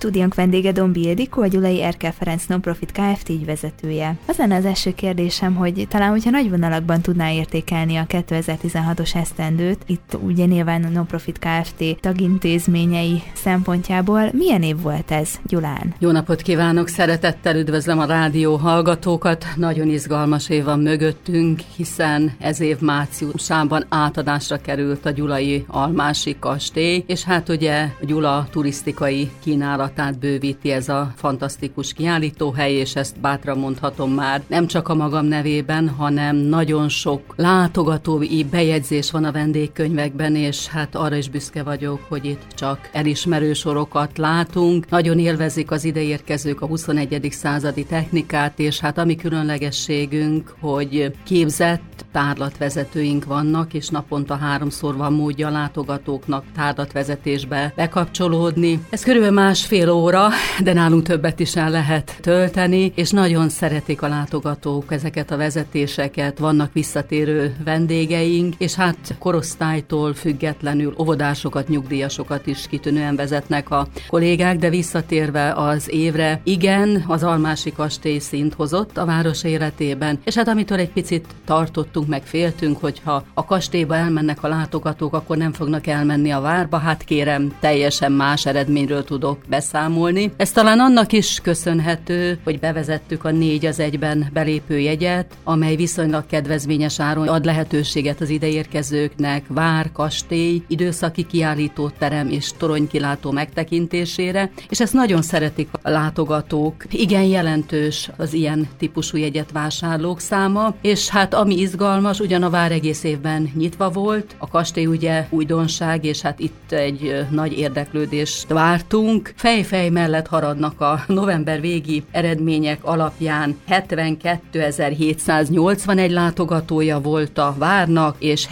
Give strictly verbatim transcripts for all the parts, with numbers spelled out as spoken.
Stúdiónk vendége Dombi Ildikó, a Gyulai Erkel Ferenc Nonprofit Kft. Ügyvezetője. Az lenne az első kérdésem, hogy talán, hogyha nagy vonalakban tudná értékelni a kétezer-tizenhatos esztendőt, itt ugye nyilván a Nonprofit Kft. Tagintézményei szempontjából, milyen év volt ez Gyulán? Jó napot kívánok, szeretettel üdvözlöm a rádió hallgatókat. Nagyon izgalmas év van mögöttünk, hiszen ez év márciusában átadásra került a gyulai Almási kastély, és hát ugye a Gyula turisztikai kínálatát bővíti ez a fantasztikus kiállítóhely, és ezt bátran mondhatom már nem csak a magam nevében, hanem nagyon sok látogatói bejegyzés van a vendégkönyvekben, és hát arra is büszke vagyok, hogy itt csak elismerő sorokat látunk. Nagyon élvezik az ideérkezők a huszonegyedik századi technikát, és hát ami különlegességünk, hogy képzett tárlatvezetőink vannak, és naponta háromszor van módja a látogatóknak tárlatvezetésbe bekapcsolódni. Ez körülbelül másfél óra, de nálunk többet is el lehet tölteni, és nagyon szeretik a látogatók ezeket a vezetéseket, vannak visszatérő vendégeink, és hát korosztálytól függetlenül óvodásokat, nyugdíjasokat is kitűnően vezetnek a kollégák, de visszatérve az évre, igen, az Almási kastély színt hozott a város életében, és hát amitől egy picit tartottunk, meg féltünk, hogyha a kastélyba elmennek a látogatók, akkor nem fognak elmenni a várba, hát kérem, teljesen más eredményről tudok beszámolni. Ez talán annak is köszönhető, hogy bevezettük a négy az egyben belépőjegyet, amely viszonylag kedvezményes áron ad lehetőséget az ideérkezőknek vár, kastély, időszaki kiállítóterem és toronykilátó megtekintésére, és ezt nagyon szeretik a látogatók. Igen jelentős az ilyen típusú jegyet vásárlók száma, és hát ami izgalmas, ugyan a vár egész évben nyitva volt, a kastély ugye újdonság, és hát itt egy nagy érdeklődést vártunk. Fej-fej mellett haradnak a november végi eredmények alapján hetvenkétezer-hétszáznyolcvanegy látogatója volt a várnak, és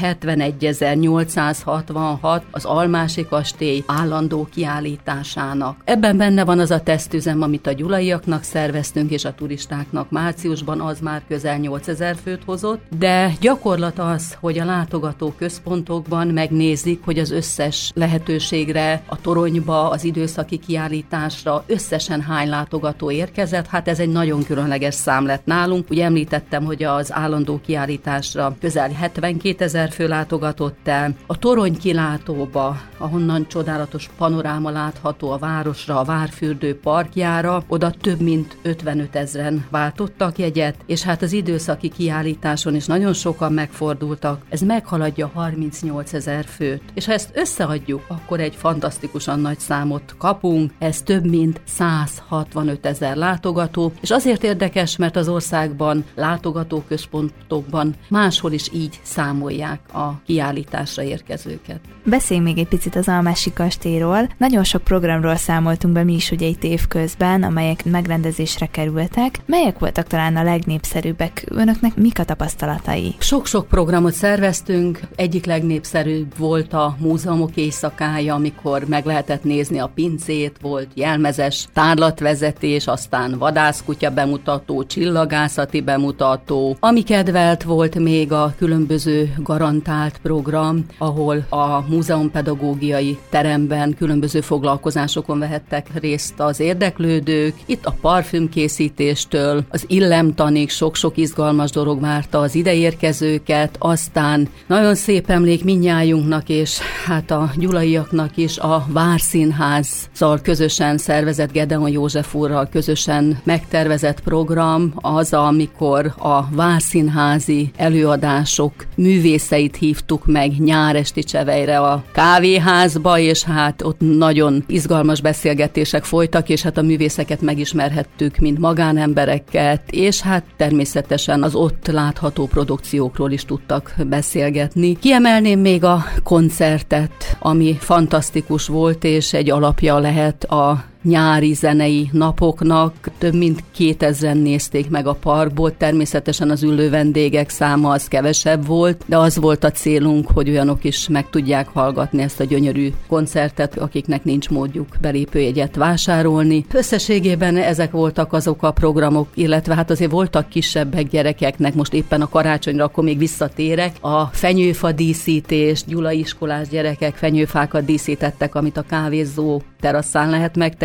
hetvenegyezer-nyolcszázhatvanhat az Almási kastély állandó kiállításának. Ebben benne van az a tesztüzem, amit a gyulaiaknak szerveztünk, és a turistáknak márciusban, az már közel nyolcezer főt hozott, de gyakorlat az, hogy a látogató központokban megnézik, hogy az összes lehetőségre, a toronyba, az időszaki kiállításra összesen hány látogató érkezett. Hát ez egy nagyon különleges szám lett nálunk. Ugye említettem, hogy az állandó kiállításra közel hetvenkétezer fő látogatott el. A toronykilátóba, ahonnan csodálatos panoráma látható a városra, a Várfürdő parkjára, oda több mint ötvenötezren váltottak jegyet, és hát az időszaki kiállításon is nagyon sokan megfordultak. Ez meghaladja harmincnyolcezer főt. És ha ezt összeadjuk, akkor egy fantasztikusan nagy számot kapunk, ez több mint százhatvanötezer látogató, és azért érdekes, mert az országban látogatóközpontokban máshol is így számolják a kiállításra érkezőket. Beszéljünk még egy picit az Almási kastélyról. Nagyon sok programról számoltunk be mi is ugye itt évközben, amelyek megrendezésre kerültek. Melyek voltak talán a legnépszerűbbek? Önöknek mik a tapasztalatai? Sok-sok programot szerveztünk, egyik legnépszerűbb volt a múzeumok éjszakája, amikor meg lehetett nézni a pincét, volt jelmezes tárlatvezetés, aztán vadászkutya bemutató, csillagászati bemutató. Ami kedvelt volt még a különböző garantált program, ahol a múzeumpedagógiai teremben különböző foglalkozásokon vehettek részt az érdeklődők. Itt a parfümkészítéstől, az illemtanig sok-sok izgalmas dolog várta az ideérkezőket, aztán nagyon szép emlék mindnyájunknak, és hát a gyulaiaknak is a Várszínházzal közösen szervezett, Gedeon József úrral közösen megtervezett program az, amikor a várszínházi előadások művészeit hívtuk meg nyáresti csevejre a kávéházba, és hát ott nagyon izgalmas beszélgetések folytak, és hát a művészeket megismerhettük, mint magánembereket, és hát természetesen az ott látható produkciókról is tudtak beszélgetni. Kiemelném még a koncertet, ami fantasztikus volt, és egy alapja lehet a nyári zenei napoknak. Több mint kétezren nézték meg a parkból, természetesen az ülő vendégek száma az kevesebb volt, de az volt a célunk, hogy olyanok is meg tudják hallgatni ezt a gyönyörű koncertet, akiknek nincs módjuk belépőjegyet vásárolni. Összességében ezek voltak azok a programok, illetve hát azért voltak kisebbek gyerekeknek, most éppen a karácsonyra, akkor még visszatérek. A fenyőfa díszítés, gyulai iskolás gyerekek fenyőfákat díszítettek, amit a kávézó teraszán lehet megtekinteni,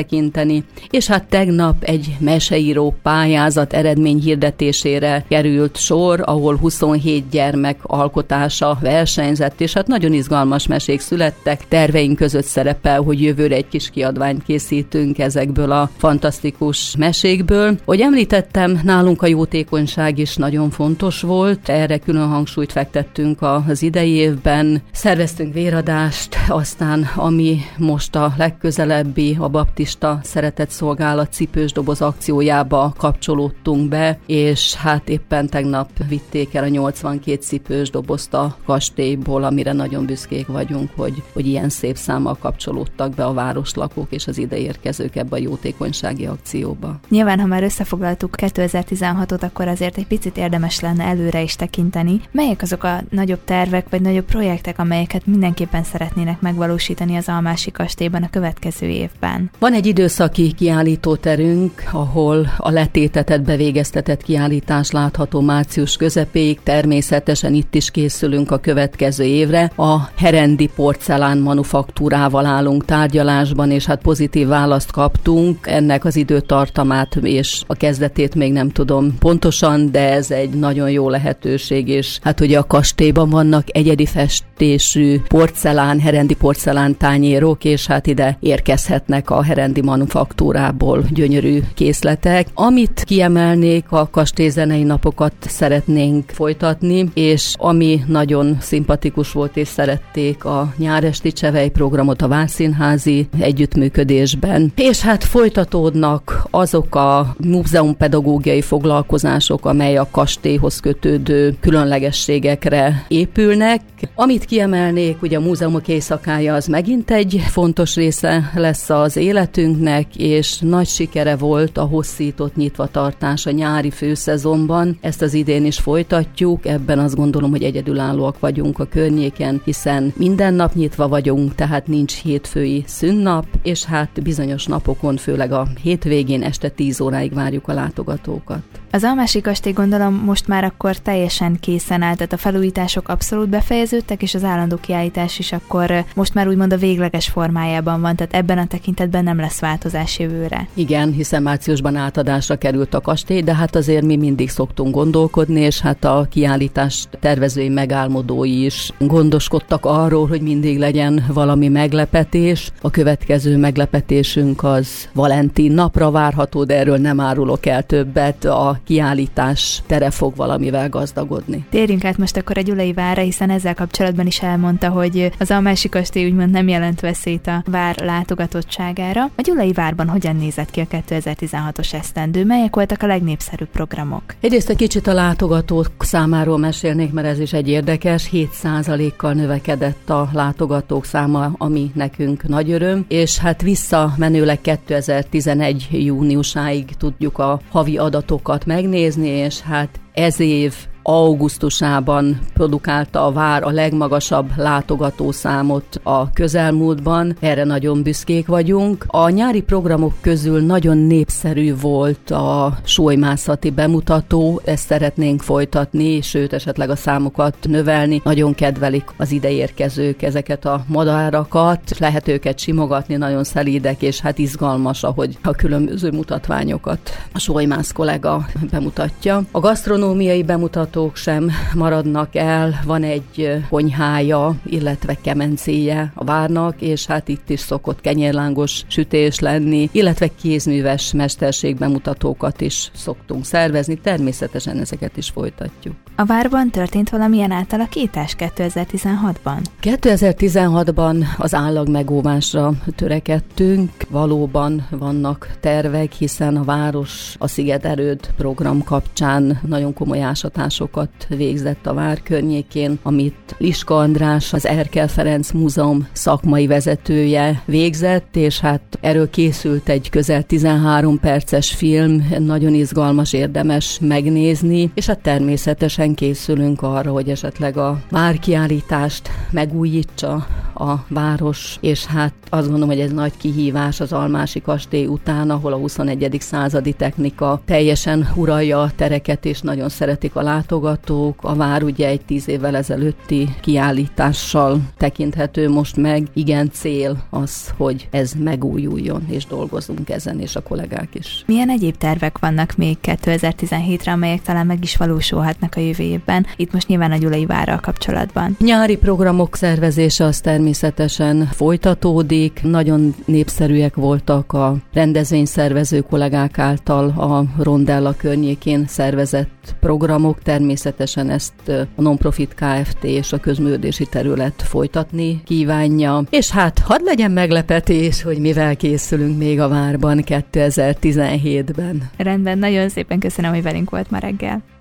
áttekinteni, és hát tegnap egy meseíró pályázat eredményhirdetésére került sor, ahol huszonhét gyermek alkotása versenyzett, és hát nagyon izgalmas mesék születtek. Terveink között szerepel, hogy jövőre egy kis kiadványt készítünk ezekből a fantasztikus mesékből. Hogy említettem, nálunk a jótékonyság is nagyon fontos volt, erre külön hangsúlyt fektettünk az idei évben. Szerveztünk véradást, aztán ami most a legközelebbi, a baptista szeretetszolgálat cipős doboz akciójába kapcsolódtunk be, és hát éppen tegnap vitték el a nyolcvankét cipős dobozt a kastélyból, amire nagyon büszkék vagyunk, hogy, hogy ilyen szép számmal kapcsolódtak be a városlakók és az ide érkezők ebbe a jótékonysági akcióba. Nyilván, ha már összefoglaltuk kétezer-tizenhatot, akkor azért egy picit érdemes lenne előre is tekinteni. Melyek azok a nagyobb tervek vagy nagyobb projektek, amelyeket mindenképpen szeretnének megvalósítani az Almási kastélyban a következő évben? Van egy időszaki kiállítóterünk, ahol a letétetett, bevégeztetett kiállítás látható március közepéig. Természetesen itt is készülünk a következő évre. A Herendi porcelán manufaktúrával állunk tárgyalásban, és hát pozitív választ kaptunk. Ennek az időtartamát és a kezdetét még nem tudom pontosan, de ez egy nagyon jó lehetőség, és hát ugye a kastélyban vannak egyedi festésű porcelán, herendi porcelán tányérok, és hát ide érkezhetnek a herendi manufaktúrából gyönyörű készletek. Amit kiemelnék, a kastélyzenei napokat szeretnénk folytatni, és ami nagyon szimpatikus volt, és szerették a nyáresti csevej programot a Várszínházi együttműködésben. És hát folytatódnak azok a múzeumpedagógiai foglalkozások, amely a kastélyhoz kötődő különlegességekre épülnek. Amit kiemelnék, ugye a múzeumok éjszakája az megint egy fontos része lesz az életünknek, és nagy sikere volt a hosszított nyitvatartás a nyári főszezonban. Ezt az idén is folytatjuk, ebben azt gondolom, hogy egyedülállóak vagyunk a környéken, hiszen minden nap nyitva vagyunk, tehát nincs hétfői szünnap, és hát bizonyos napokon, főleg a hétvégén este tíz óráig várjuk a látogatókat. Az Almási kastély, gondolom, most már akkor teljesen készen áll, tehát a felújítások abszolút befejeződtek, és az állandó kiállítás is akkor most már úgymond a végleges formájában van, tehát ebben a tekintetben nem lesz változás jövőre. Igen, hiszen márciusban átadásra került a kastély, de hát azért mi mindig szoktunk gondolkodni, és hát a kiállítás tervezői megálmodói is gondoskodtak arról, hogy mindig legyen valami meglepetés. A következő meglepetésünk az Valentin napra várható, de erről nem árulok el többet. A kiállítás tere fog valamivel gazdagodni. Térjünk át most akkor a Gyulai várra, hiszen ezzel kapcsolatban is elmondta, hogy az Almási kastély úgymond nem jelent veszélyt a vár látogatottságára. A Gyulai várban hogyan nézett ki a kétezer-tizenhatos esztendő? Melyek voltak a legnépszerűbb programok? Egyrészt egy kicsit a látogatók számáról mesélnék, mert ez is egy érdekes. hét százalékkal növekedett a látogatók száma, ami nekünk nagy öröm, és hát visszamenőleg kétezer-tizenegy júniusáig tudjuk a havi adatokat megnézni, és hát ez év augusztusában produkálta a vár a legmagasabb látogatószámot a közelmúltban. Erre nagyon büszkék vagyunk. A nyári programok közül nagyon népszerű volt a sólymászati bemutató, ezt szeretnénk folytatni, sőt esetleg a számokat növelni. Nagyon kedvelik az ideérkezők ezeket a madárakat, lehet őket simogatni, nagyon szelídek, és hát izgalmas, ahogy a különböző mutatványokat a sólymász kollega bemutatja. A gasztronómiai bemutató sem maradnak el, van egy konyhája, illetve kemencéje a várnak, és hát itt is szokott kenyérlángos sütés lenni, illetve kézműves mesterségbemutatókat is szoktunk szervezni, természetesen ezeket is folytatjuk. A várban történt valamilyen átalakítás kétezer-tizenhatban? kétezer-tizenhatban az állag megóvásra törekedtünk, valóban vannak tervek, hiszen a város a Szigeterőd program kapcsán nagyon komoly ásatásokat végzett a vár környékén, amit Liska András, az Erkel Ferenc Múzeum szakmai vezetője végzett, és hát erről készült egy közel tizenhárom perces film, nagyon izgalmas, érdemes megnézni, és hát természetesen készülünk arra, hogy esetleg a várkiállítást megújítsa a város, és hát azt gondolom, hogy ez nagy kihívás az Almási kastély után, ahol a huszonegyedik századi technika teljesen uralja a tereket, és nagyon szeretik a látogatók. A vár ugye egy tíz évvel ezelőtti kiállítással tekinthető most meg. Igen, cél az, hogy ez megújuljon, és dolgozunk ezen, és a kollégák is. Milyen egyéb tervek vannak még kétezer-tizenhétre, amelyek talán meg is valósulhatnak a jövő évben? Itt most nyilván a Gyulai várral kapcsolatban. Nyári programok szervezése az természetesen folytatódik. Nagyon népszerűek voltak a rendezvényszervező kollégák által a Rondella környékén szervezett programok. Természetesen ezt a Nonprofit Kft. És a közművelődési terület folytatni kívánja. És hát hadd legyen meglepetés, hogy mivel készülünk még a várban kétezer-tizenhétben. Rendben, nagyon szépen köszönöm, hogy velünk volt ma reggel.